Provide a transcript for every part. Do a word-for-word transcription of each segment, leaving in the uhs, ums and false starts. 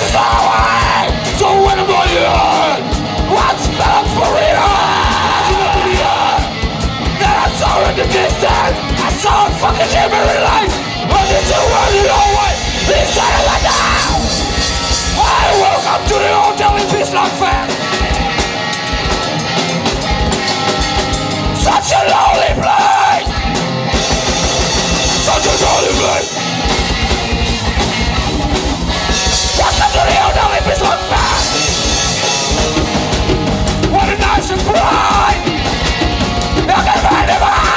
away. So when I'm on your head, what's better for it all? Then I saw in the distance, I saw a fucking shimmering light. And this is where the old way, inside of the town. I woke up to the hotel in Bismarck Fair. Such a lonely place. Such a lonely place. Welcome to the hotel in Bismarck Fair. What a night surprise. You can find him out.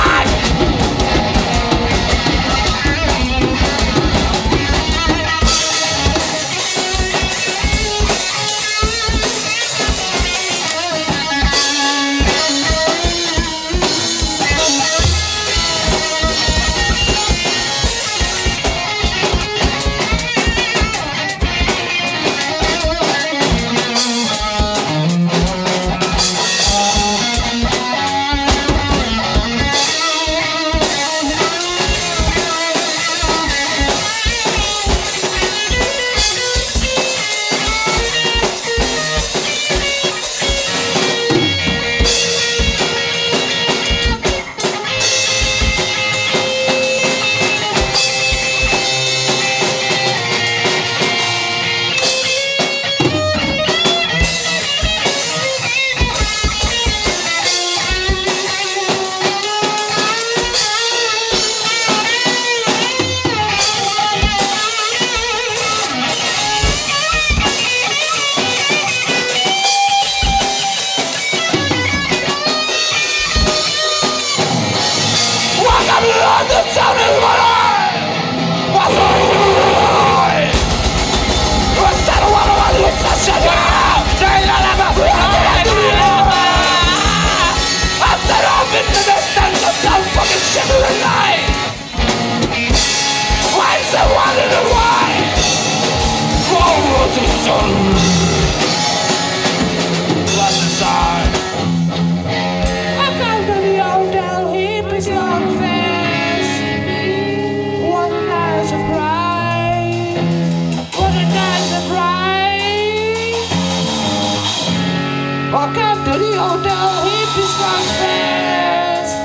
Welcome to the hotel, hippies rock fest.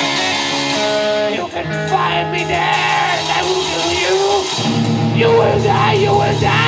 You can find me there, and I will kill you. You will die, you will die.